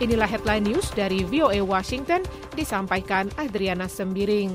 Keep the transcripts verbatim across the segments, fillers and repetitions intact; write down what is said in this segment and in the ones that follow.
Inilah headline news dari V O A Washington, disampaikan Adriana Sembiring.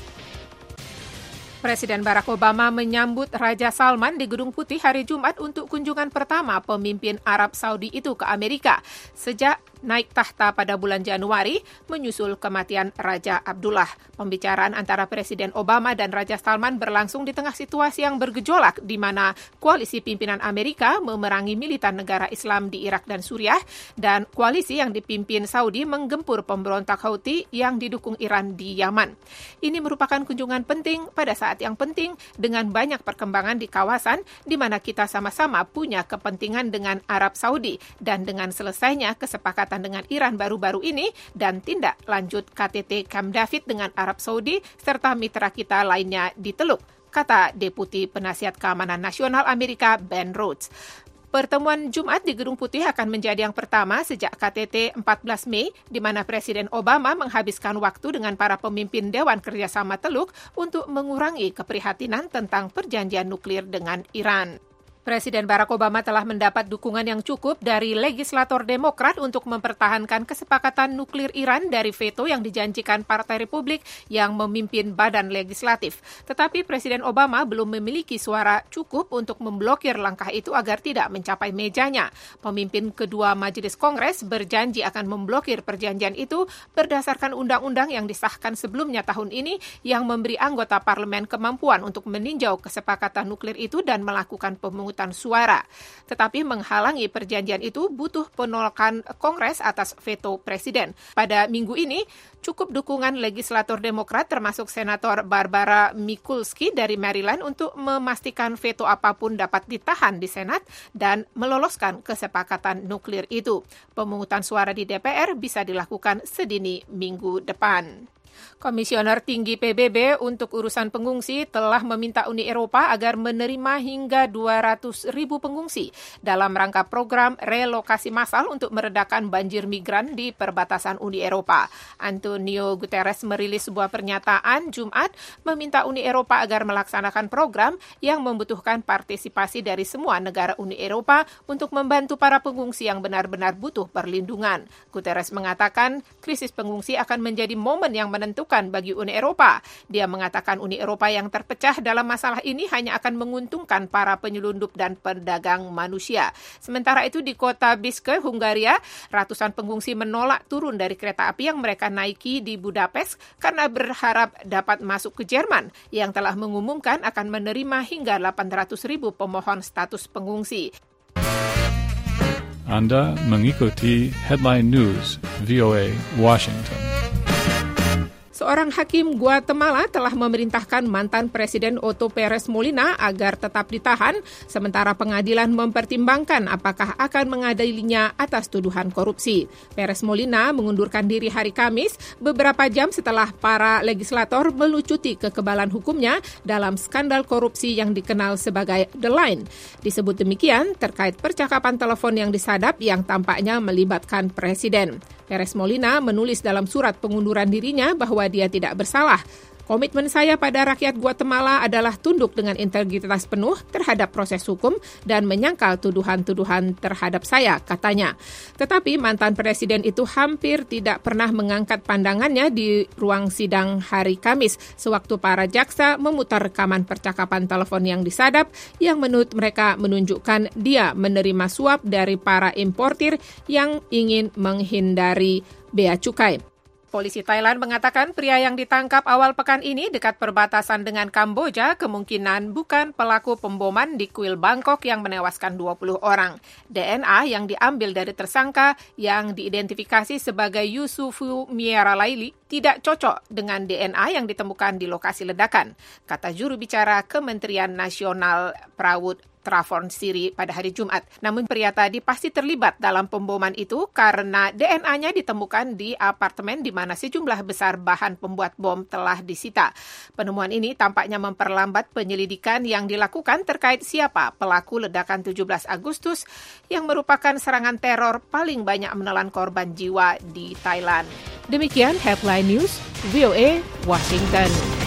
Presiden Barack Obama menyambut Raja Salman di Gedung Putih hari Jumat untuk kunjungan pertama pemimpin Arab Saudi itu ke Amerika sejak naik tahta pada bulan Januari menyusul kematian Raja Abdullah. Pembicaraan antara Presiden Obama dan Raja Salman berlangsung di tengah situasi yang bergejolak di mana koalisi pimpinan Amerika memerangi militan negara Islam di Irak dan Suriah dan koalisi yang dipimpin Saudi menggempur pemberontak Houthi yang didukung Iran di Yaman. Ini merupakan kunjungan penting pada saat yang penting dengan banyak perkembangan di kawasan di mana kita sama-sama punya kepentingan dengan Arab Saudi dan dengan selesainya kesepakatan dengan Iran baru-baru ini dan tindak lanjut K T T Camp David dengan Arab Saudi serta mitra kita lainnya di Teluk, kata Deputi Penasihat Keamanan Nasional Amerika Ben Rhodes. Pertemuan Jumat di Gedung Putih akan menjadi yang pertama sejak K T T empat belas Mei, di mana Presiden Obama menghabiskan waktu dengan para pemimpin Dewan Kerjasama Teluk untuk mengurangi keprihatinan tentang perjanjian nuklir dengan Iran. Presiden Barack Obama telah mendapat dukungan yang cukup dari legislator Demokrat untuk mempertahankan kesepakatan nuklir Iran dari veto yang dijanjikan Partai Republik yang memimpin badan legislatif. Tetapi Presiden Obama belum memiliki suara cukup untuk memblokir langkah itu agar tidak mencapai mejanya. Pemimpin kedua Majelis Kongres berjanji akan memblokir perjanjian itu berdasarkan undang-undang yang disahkan sebelumnya tahun ini yang memberi anggota parlemen kemampuan untuk meninjau kesepakatan nuklir itu dan melakukan pemungutan suara. Tetapi menghalangi perjanjian itu butuh penolakan Kongres atas veto Presiden. Pada minggu ini, cukup dukungan legislator Demokrat termasuk Senator Barbara Mikulski dari Maryland untuk memastikan veto apapun dapat ditahan di Senat dan meloloskan kesepakatan nuklir itu. Pemungutan suara di D P R bisa dilakukan sedini minggu depan. Komisioner Tinggi P B B untuk urusan pengungsi telah meminta Uni Eropa agar menerima hingga dua ratus ribu pengungsi dalam rangka program relokasi massal untuk meredakan banjir migran di perbatasan Uni Eropa. Antonio Guterres merilis sebuah pernyataan Jumat meminta Uni Eropa agar melaksanakan program yang membutuhkan partisipasi dari semua negara Uni Eropa untuk membantu para pengungsi yang benar-benar butuh perlindungan. Guterres mengatakan krisis pengungsi akan menjadi momen yang menentukan bagi Uni Eropa. Dia mengatakan Uni Eropa yang terpecah dalam masalah ini hanya akan menguntungkan para penyelundup dan pedagang manusia. Sementara itu di kota Biske, Hungaria, ratusan pengungsi menolak turun dari kereta api yang mereka naiki di Budapest karena berharap dapat masuk ke Jerman yang telah mengumumkan akan menerima hingga delapan ratus ribu pemohon status pengungsi. Anda mengikuti Headline News V O A Washington. Seorang hakim Guatemala telah memerintahkan mantan Presiden Otto Perez Molina agar tetap ditahan, sementara pengadilan mempertimbangkan apakah akan mengadilinya atas tuduhan korupsi. Perez Molina mengundurkan diri hari Kamis beberapa jam setelah para legislator melucuti kekebalan hukumnya dalam skandal korupsi yang dikenal sebagai The Line. Disebut demikian terkait percakapan telepon yang disadap yang tampaknya melibatkan Presiden. Perez Molina menulis dalam surat pengunduran dirinya bahwa dia tidak bersalah. Komitmen saya pada rakyat Guatemala adalah tunduk dengan integritas penuh terhadap proses hukum dan menyangkal tuduhan-tuduhan terhadap saya, katanya. Tetapi mantan presiden itu hampir tidak pernah mengangkat pandangannya di ruang sidang hari Kamis sewaktu para jaksa memutar rekaman percakapan telepon yang disadap yang menurut mereka menunjukkan dia menerima suap dari para importir yang ingin menghindari bea cukai. Polisi Thailand mengatakan pria yang ditangkap awal pekan ini dekat perbatasan dengan Kamboja kemungkinan bukan pelaku pemboman di kuil Bangkok yang menewaskan dua puluh orang. D N A yang diambil dari tersangka yang diidentifikasi sebagai Yusufu Mieralaili tidak cocok dengan D N A yang ditemukan di lokasi ledakan, kata juru bicara Kementerian Nasional Prawut Trafon Siri pada hari Jumat. Namun pria tadi pasti terlibat dalam pemboman itu karena D N A-nya ditemukan di apartemen di mana sejumlah besar bahan pembuat bom telah disita. Penemuan ini tampaknya memperlambat penyelidikan yang dilakukan terkait siapa pelaku ledakan tujuh belas Agustus yang merupakan serangan teror paling banyak menelan korban jiwa di Thailand. Demikian Headline News V O A Washington.